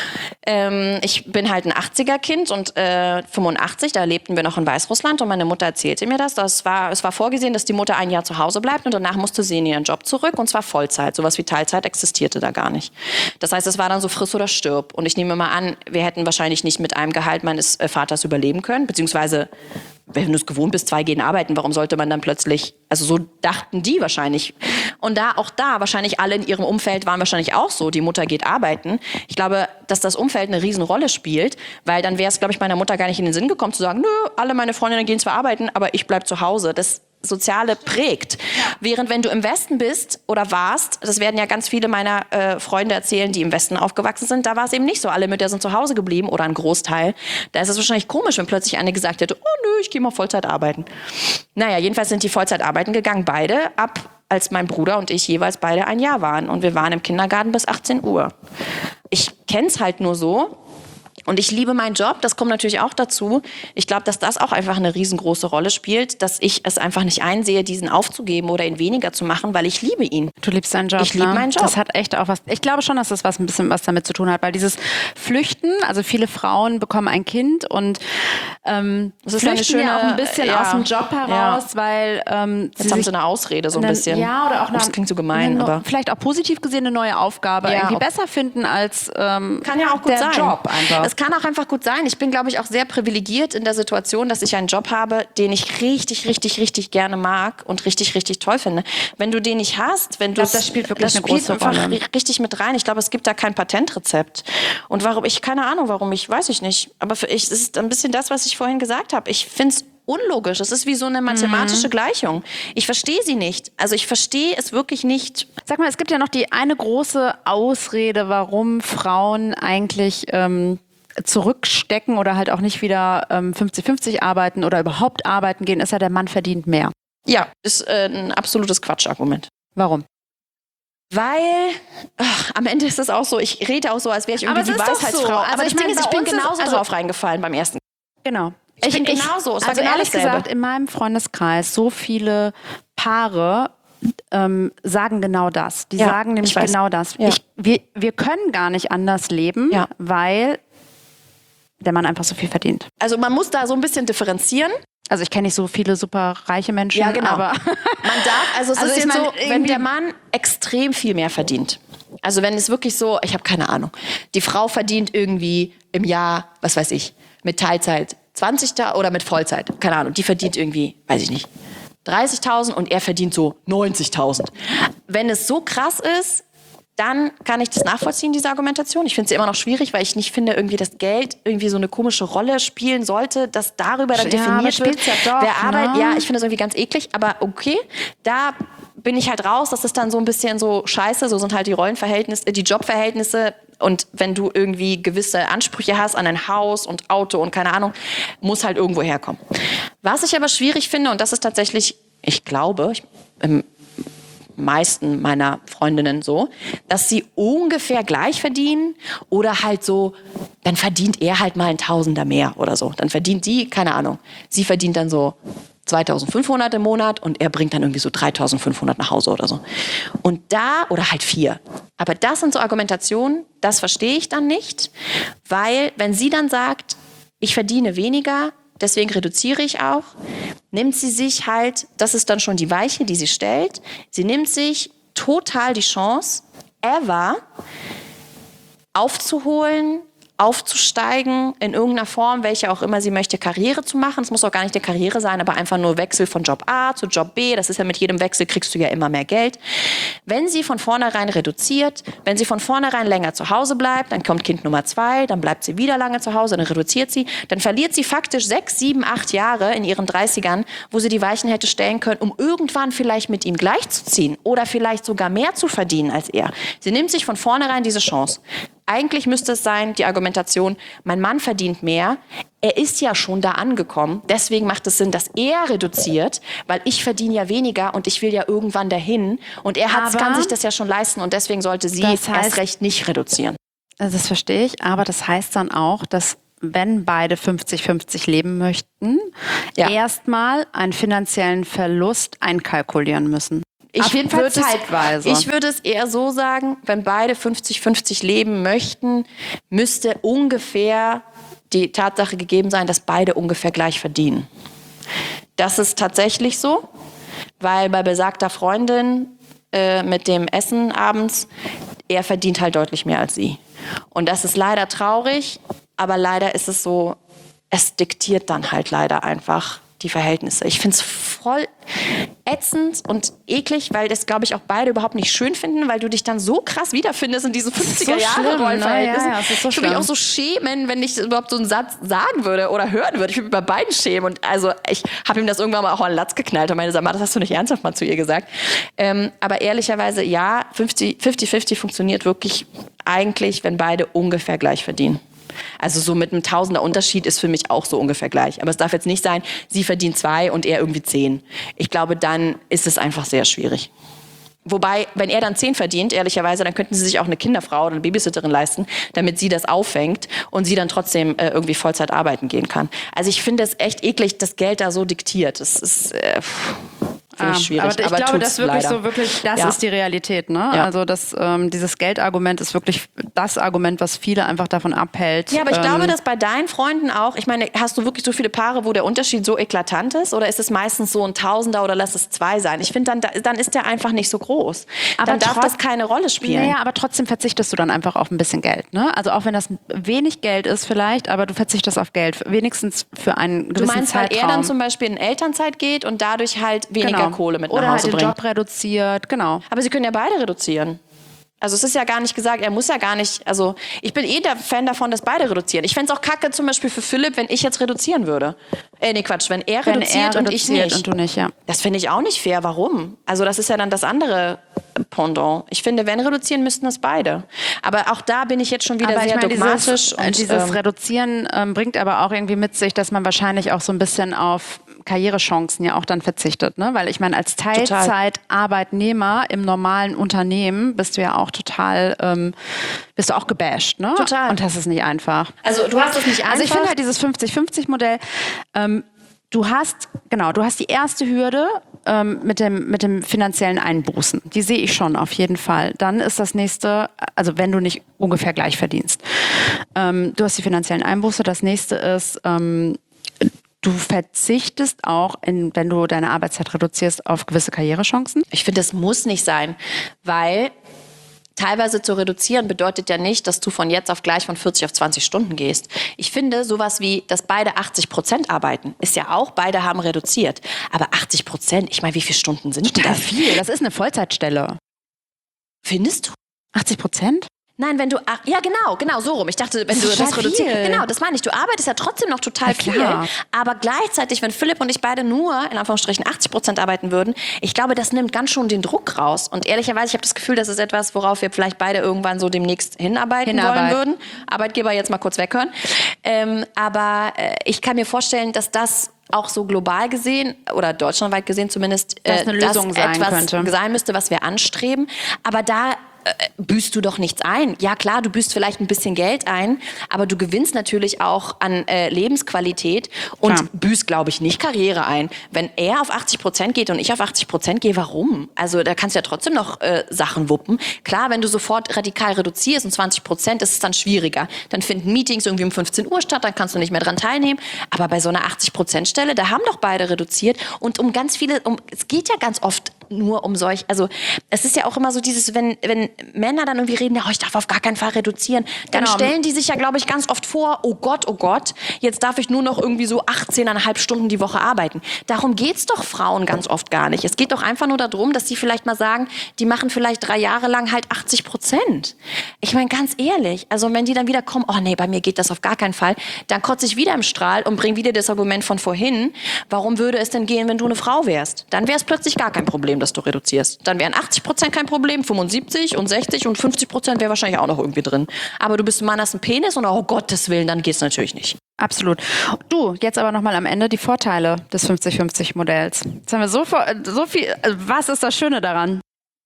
Ähm, ich bin halt ein achtziger-Kind und äh, fünfundachtzig, da lebten wir noch in Weißrussland und meine Mutter erzählte mir das. das war, es war vorgesehen, dass die Mutter ein Jahr zu Hause bleibt und danach musste sie in ihren Job zurück und zwar Vollzeit. Sowas wie Teilzeit existierte da gar nicht. Das heißt, es war dann so friss oder stirb. Und ich nehme mal an, wir hätten wahrscheinlich nicht mit einem Gehalt meines äh, Vaters überleben können, beziehungsweise wenn du es gewohnt bist, zwei gehen arbeiten, warum sollte man dann plötzlich, also so dachten die wahrscheinlich. Und da, auch da, wahrscheinlich alle in ihrem Umfeld waren wahrscheinlich auch so, die Mutter geht arbeiten. Ich glaube, dass das Umfeld eine Riesenrolle spielt, weil dann wäre es, glaube ich, meiner Mutter gar nicht in den Sinn gekommen zu sagen, nö, alle meine Freundinnen gehen zwar arbeiten, aber ich bleib zu Hause. Das Soziale prägt. Während wenn du im Westen bist oder warst, das werden ja ganz viele meiner äh, Freunde erzählen, die im Westen aufgewachsen sind, da war es eben nicht so. Alle Mütter sind zu Hause geblieben oder ein Großteil. Da ist es wahrscheinlich komisch, wenn plötzlich eine gesagt hätte, oh nö, ich gehe mal Vollzeit arbeiten. Naja, jedenfalls sind die Vollzeit arbeiten gegangen, beide ab, als mein Bruder und ich jeweils beide ein Jahr waren. Und wir waren im Kindergarten bis achtzehn Uhr. Ich kenn's halt nur so. Und ich liebe meinen Job, das kommt natürlich auch dazu. Ich glaube, dass das auch einfach eine riesengroße Rolle spielt, dass ich es einfach nicht einsehe, diesen aufzugeben oder ihn weniger zu machen, weil ich liebe ihn.
Du liebst deinen Job,
Ich liebe
ne?
meinen Job.
Das hat echt auch was, ich glaube schon, dass das was ein bisschen was damit zu tun hat, weil dieses Flüchten, also viele Frauen bekommen ein Kind und ähm,
Das ist
flüchten
eine schöne,
ja auch ein bisschen
ja,
aus dem Job heraus,
ja.
weil ähm,
Jetzt haben sie eine Ausrede so ein
eine,
bisschen.
Ja, oder auch eine,
das klingt so gemein,
eine,
aber
vielleicht auch positiv gesehen eine neue Aufgabe
Ja,
irgendwie
ob-
besser finden als ähm,
kann ja auch gut
der
sein.
Job einfach.
Es kann auch einfach gut sein. Ich bin, glaube ich, auch sehr privilegiert in der Situation, dass ich einen Job habe, den ich richtig, richtig, richtig gerne mag und richtig, richtig toll finde. Wenn du den nicht hast, wenn du
glaube, das spielt wirklich
das
eine
spielt
große
einfach
Rolle.
ri- richtig mit rein. Ich glaube, es gibt da kein Patentrezept. Und warum ich keine Ahnung, warum ich weiß ich nicht. Aber für ich, das ist ein bisschen das, was ich vorhin gesagt habe. Ich finde es unlogisch. Es ist wie so eine mathematische Gleichung. Ich verstehe sie nicht. Also ich verstehe es wirklich nicht.
Sag mal, es gibt ja noch die eine große Ausrede, warum Frauen eigentlich ähm, zurückstecken oder halt auch nicht wieder ähm, fünfzig fünfzig arbeiten oder überhaupt arbeiten gehen, ist ja, der Mann verdient mehr.
Ja, ist äh, ein absolutes Quatschargument.
Warum?
Weil, ach, am Ende ist es auch so, ich rede auch so, als wäre ich irgendwie
Aber es
die
ist doch so.
Weisheitsfrau.
Also
Aber
ich
das Ding
meine,
ist, ich
bei
bin
uns ist-
genauso
also-
drauf reingefallen beim ersten.
Genau.
Ich bin genauso. Es war
also
genau
ehrlich
dasselbe.
gesagt, in meinem Freundeskreis so viele Paare ähm, sagen genau das. Die
Ja,
sagen nämlich
ich weiß.
genau das.
Ja.
Ich, wir, wir können gar nicht anders leben,
Ja.
weil der Mann einfach so viel verdient.
Also man muss da so ein bisschen differenzieren.
Also ich kenne nicht so viele super reiche Menschen,
Ja, genau.
aber
Man darf, also es
Also
ist
ich
jetzt
meine,
so, wenn
irgendwie-
der Mann extrem viel mehr verdient. Also wenn es wirklich so, ich habe keine Ahnung, die Frau verdient irgendwie im Jahr, was weiß ich, mit Teilzeit zwanzigtausend oder mit Vollzeit, keine Ahnung, die verdient irgendwie, weiß ich nicht, dreißigtausend und er verdient so neunzigtausend. Wenn es so krass ist, dann kann ich das nachvollziehen, diese Argumentation. Ich finde sie immer noch schwierig, weil ich nicht finde, irgendwie das Geld irgendwie so eine komische Rolle spielen sollte, dass darüber dann
Ja, aber
definiert wird,
spielt's ja doch,
wer arbeitet.
ne?
Ja, ich finde das irgendwie ganz eklig, aber okay, da bin ich halt raus, das ist dann so ein bisschen so scheiße, so sind halt die Rollenverhältnisse, die Jobverhältnisse und wenn du irgendwie gewisse Ansprüche hast an ein Haus und Auto und keine Ahnung, muss halt irgendwo herkommen. Was ich aber schwierig finde, und das ist tatsächlich, ich glaube, ich, im meisten meiner Freundinnen so, dass sie ungefähr gleich verdienen oder halt so, dann verdient er halt mal ein Tausender mehr oder so. Dann verdient die, keine Ahnung, sie verdient dann so zweitausendfünfhundert im Monat und er bringt dann irgendwie so dreitausendfünfhundert nach Hause oder so. Und da, oder halt vier. Aber das sind so Argumentationen, das verstehe ich dann nicht, weil wenn sie dann sagt, ich verdiene weniger, deswegen reduziere ich auch, nimmt sie sich halt, das ist dann schon die Weiche, die sie stellt, sie nimmt sich total die Chance, ever aufzuholen, aufzusteigen, in irgendeiner Form, welche auch immer sie möchte, Karriere zu machen. Es muss auch gar nicht eine Karriere sein, aber einfach nur Wechsel von Job A zu Job B. Das ist ja mit jedem Wechsel, kriegst du ja immer mehr Geld. Wenn sie von vornherein reduziert, wenn sie von vornherein länger zu Hause bleibt, dann kommt Kind Nummer zwei, dann bleibt sie wieder lange zu Hause, dann reduziert sie, dann verliert sie faktisch sechs, sieben, acht Jahre in ihren dreißigern, wo sie die Weichen hätte stellen können, um irgendwann vielleicht mit ihm gleichzuziehen oder vielleicht sogar mehr zu verdienen als er. Sie nimmt sich von vornherein diese Chance. Eigentlich müsste es sein, die Argumentation, mein Mann verdient mehr, er ist ja schon da angekommen, deswegen macht es Sinn, dass er reduziert, weil ich verdiene ja weniger und ich will ja irgendwann dahin und er hat's,
Aber-
kann sich das ja schon leisten und deswegen sollte sie
Das heißt-
erst recht nicht reduzieren.
Also das verstehe ich, aber das heißt dann auch, dass wenn beide fünfzig fünfzig leben möchten,
Ja.
erstmal einen finanziellen Verlust einkalkulieren müssen.
Ich
Auf jeden Fall
würde es-
zeitweise.
Ich würde es eher so sagen, wenn beide fünfzig fünfzig leben möchten, müsste ungefähr die Tatsache gegeben sein, dass beide ungefähr gleich verdienen. Das ist tatsächlich so, weil bei besagter Freundin äh, mit dem Essen abends, er verdient halt deutlich mehr als sie. Und das ist leider traurig, aber leider ist es so, es diktiert dann halt leider einfach die Verhältnisse. Ich finde es voll ätzend und eklig, weil das, glaube ich, auch beide überhaupt nicht schön finden, weil du dich dann so krass wiederfindest in diesen fünfziger-Jahre-Rollenverhältnissen.
Ja, ja, es ist so
ich würde mich
schlimm.
auch so schämen, wenn ich überhaupt so einen Satz sagen würde oder hören würde. Ich würde mich bei beiden schämen. Und also ich habe ihm das irgendwann mal auch an den Latz geknallt und meine, sag mal, das hast du nicht ernsthaft mal zu ihr gesagt. Ähm, aber ehrlicherweise, ja, fünfzig fünfzig funktioniert wirklich eigentlich, wenn beide ungefähr gleich verdienen. Also so mit einem Tausender Unterschied ist für mich auch so ungefähr gleich. Aber es darf jetzt nicht sein, sie verdient zwei und er irgendwie zehn. Ich glaube, dann ist es einfach sehr schwierig. Wobei, wenn er dann zehn verdient, ehrlicherweise, dann könnten sie sich auch eine Kinderfrau oder eine Babysitterin leisten, damit sie das auffängt und sie dann trotzdem äh, irgendwie Vollzeit arbeiten gehen kann. Also ich finde es echt eklig, das Geld da so diktiert. Das ist äh, finde ich schwierig.
Aber ich
aber
glaube,
tut's
das wirklich
leider.
so wirklich, das
Ja.
ist die Realität, ne?
Ja.
Also das, ähm, dieses Geldargument ist wirklich das Argument, was viele einfach davon abhält.
Ja, aber ich
ähm,
glaube, dass bei deinen Freunden auch, ich meine, hast du wirklich so viele Paare, wo der Unterschied so eklatant ist? Oder ist es meistens so ein Tausender oder lass es zwei sein? Ich finde, dann, dann ist der einfach nicht so groß.
Aber
dann darf
trotz-
das keine Rolle spielen.
Naja, aber trotzdem verzichtest du dann einfach auf ein bisschen Geld, ne? Also auch wenn das wenig Geld ist vielleicht, aber du verzichtest auf Geld, wenigstens für einen
Du
gewissen
meinst, weil
Zeitraum.
er dann zum Beispiel in Elternzeit geht und dadurch halt weniger
Genau.
Kohle mit
Oder
nach
halt
Hause
den
bringt.
Job reduziert, genau.
Aber sie können ja beide reduzieren. Also es ist ja gar nicht gesagt, er muss ja gar nicht, also ich bin eh der Fan davon, dass beide reduzieren. Ich fände es auch kacke zum Beispiel für Philipp, wenn ich jetzt reduzieren würde. Äh, nee, Quatsch, wenn er
Wenn
reduziert
er
und ich
reduziert
nicht.
und du nicht, ja.
Das finde ich auch nicht fair. Warum? Also das ist ja dann das andere Pendant. Ich finde, wenn reduzieren, müssten das beide. Aber auch da bin ich jetzt schon wieder
Aber
sehr
ich meine,
dogmatisch.
dieses,
und,
dieses
ähm,
Reduzieren ähm, bringt aber auch irgendwie mit sich, dass man wahrscheinlich auch so ein bisschen auf Karrierechancen ja auch dann verzichtet, ne? Weil ich meine, als Teilzeitarbeitnehmer im normalen Unternehmen bist du ja auch total, ähm, bist du auch gebasht, ne?
Total.
Und das ist nicht einfach.
also du hast es nicht einfach.
Also ich finde halt dieses fünfzig fünfzig Modell, ähm, du hast, genau, du hast die erste Hürde ähm, mit dem, mit dem finanziellen Einbußen. Die sehe ich schon auf jeden Fall. Dann ist das nächste, also wenn du nicht ungefähr gleich verdienst. Ähm, du hast die finanziellen Einbuße. Das nächste ist, ähm, du verzichtest auch, in, wenn du deine Arbeitszeit reduzierst, auf gewisse Karrierechancen.
Ich finde, das muss nicht sein, weil teilweise zu reduzieren bedeutet ja nicht, dass du von jetzt auf gleich von vierzig auf zwanzig Stunden gehst. Ich finde, sowas wie, dass beide achtzig Prozent arbeiten, ist ja auch, beide haben reduziert. Aber achtzig Prozent, ich meine, wie viele Stunden sind denn das?
viel. Das ist eine Vollzeitstelle.
Findest du?
achtzig Prozent?
Nein, wenn du, ach, ja genau, genau, so rum. Ich dachte, wenn
Das
du
ist
das
total
reduzierst,
viel.
genau, das meine ich. Du arbeitest ja trotzdem noch total
Na
viel,
klar.
aber gleichzeitig, wenn Philipp und ich beide nur, in Anführungsstrichen, achtzig Prozent arbeiten würden, ich glaube, das nimmt ganz schon den Druck raus. Und ehrlicherweise, ich habe das Gefühl, das ist etwas, worauf wir vielleicht beide irgendwann so demnächst hinarbeiten,
Hinarbeiten.
wollen würden. Arbeitgeber jetzt mal kurz weghören. Ähm, aber äh, ich kann mir vorstellen, dass das auch so global gesehen oder deutschlandweit gesehen zumindest
Das eine Lösung sein
etwas
könnte.
sein müsste, was wir anstreben. Aber da äh, büßt du doch nichts ein. Ja klar, du büßt vielleicht ein bisschen Geld ein, aber du gewinnst natürlich auch an äh, Lebensqualität und
Klar.
büßt, glaube ich, nicht Karriere ein. Wenn er auf achtzig Prozent geht und ich auf achtzig Prozent gehe, warum? Also da kannst du ja trotzdem noch äh, Sachen wuppen. Klar, wenn du sofort radikal reduzierst und zwanzig Prozent, ist es dann schwieriger. Dann finden Meetings irgendwie um fünfzehn Uhr statt, dann kannst du nicht mehr dran teilnehmen. Aber bei so einer achtzig Prozent Stelle, da haben doch beide reduziert. Und um ganz viele, um, es geht ja ganz oft nur um solch, also es ist ja auch immer so dieses, wenn, wenn Männer dann irgendwie reden, ja, oh, ich darf auf gar keinen Fall reduzieren, dann
Genau.
stellen die sich ja, glaube ich, ganz oft vor, oh Gott, oh Gott, jetzt darf ich nur noch irgendwie so achtzehn Komma fünf Stunden die Woche arbeiten. Darum geht's doch Frauen ganz oft gar nicht. Es geht doch einfach nur darum, dass sie vielleicht mal sagen, die machen vielleicht drei Jahre lang halt achtzig Prozent. Ich meine, ganz ehrlich, also wenn die dann wieder kommen, oh nee, bei mir geht das auf gar keinen Fall, dann kotze ich wieder im Strahl und bringe wieder das Argument von vorhin, warum würde es denn gehen, wenn du eine Frau wärst? Dann wäre es plötzlich gar kein Problem, dass du reduzierst. Dann wären achtzig Prozent kein Problem, fünfundsiebzig und sechzig und fünfzig Prozent wäre wahrscheinlich auch noch irgendwie drin. Aber du bist ein Mann, hast einen Penis und oh Gottes Willen, dann geht's natürlich nicht.
Absolut. Du, jetzt aber nochmal am Ende die Vorteile des fünfzig fünfzig Modells. Jetzt haben wir so, vor- so viel, also was ist das Schöne daran?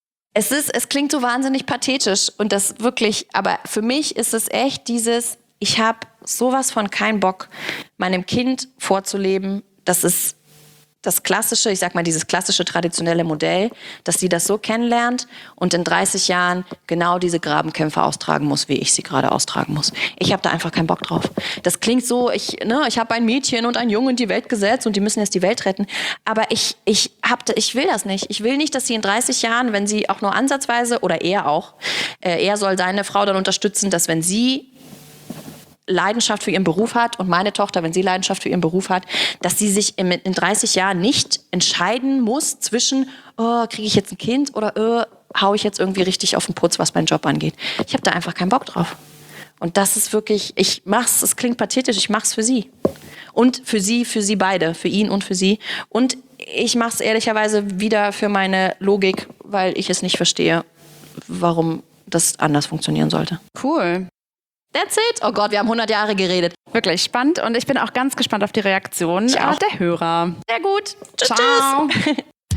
Es ist, es klingt so wahnsinnig pathetisch und das wirklich, aber für mich ist es echt dieses, ich habe sowas von keinen Bock, meinem Kind vorzuleben, dass es das klassische, ich sag mal, dieses klassische traditionelle Modell, dass sie das so kennenlernt und in dreißig Jahren genau diese Grabenkämpfe austragen muss, wie ich sie gerade austragen muss. Ich habe da einfach keinen Bock drauf. Das klingt so, ich, ne, ich habe ein Mädchen und einen Jungen in die Welt gesetzt und die müssen jetzt die Welt retten. Aber ich, ich, hab, ich will das nicht. Ich will nicht, dass sie in dreißig Jahren, wenn sie auch nur ansatzweise, oder er auch, äh, er soll seine Frau dann unterstützen, dass wenn sie Leidenschaft für ihren Beruf hat und meine Tochter, wenn sie Leidenschaft für ihren Beruf hat, dass sie sich in, in dreißig Jahren nicht entscheiden muss zwischen, oh, kriege ich jetzt ein Kind oder oh, hau ich jetzt irgendwie richtig auf den Putz, was meinen Job angeht. Ich habe da einfach keinen Bock drauf. Und das ist wirklich, ich mach's, es klingt pathetisch, ich mach's für sie. Und für sie, für sie beide, für ihn und für sie. Und ich mach's ehrlicherweise wieder für meine Logik, weil ich es nicht verstehe, warum das anders funktionieren sollte.
Cool.
That's it. Oh Gott, wir haben hundert Jahre geredet.
Wirklich spannend und ich bin auch ganz gespannt auf die Reaktion
Ich auch.
der Hörer.
Sehr gut. Tschüss.
Ciao.
Tschüss.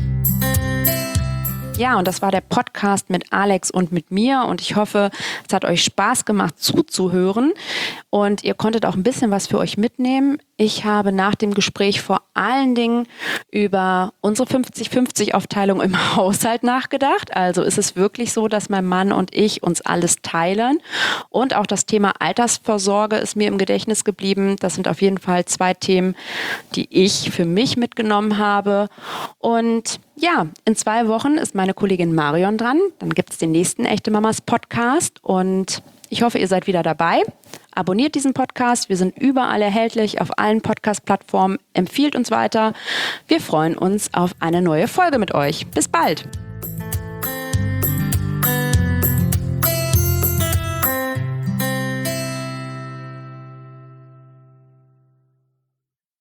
Ja, und das war der Podcast mit Alex und mit mir und ich hoffe, es hat euch Spaß gemacht zuzuhören und ihr konntet auch ein bisschen was für euch mitnehmen. Ich habe nach dem Gespräch vor allen Dingen über unsere fünfzig fünfzig Aufteilung im Haushalt nachgedacht. Also ist es wirklich so, dass mein Mann und ich uns alles teilen und auch das Thema Altersvorsorge ist mir im Gedächtnis geblieben. Das sind auf jeden Fall zwei Themen, die ich für mich mitgenommen habe und ja, in zwei Wochen ist meine Kollegin Marion dran. Dann gibt es den nächsten Echte Mamas Podcast und ich hoffe, ihr seid wieder dabei. Abonniert diesen Podcast. Wir sind überall erhältlich auf allen Podcast-Plattformen. Empfiehlt uns weiter. Wir freuen uns auf eine neue Folge mit euch. Bis bald.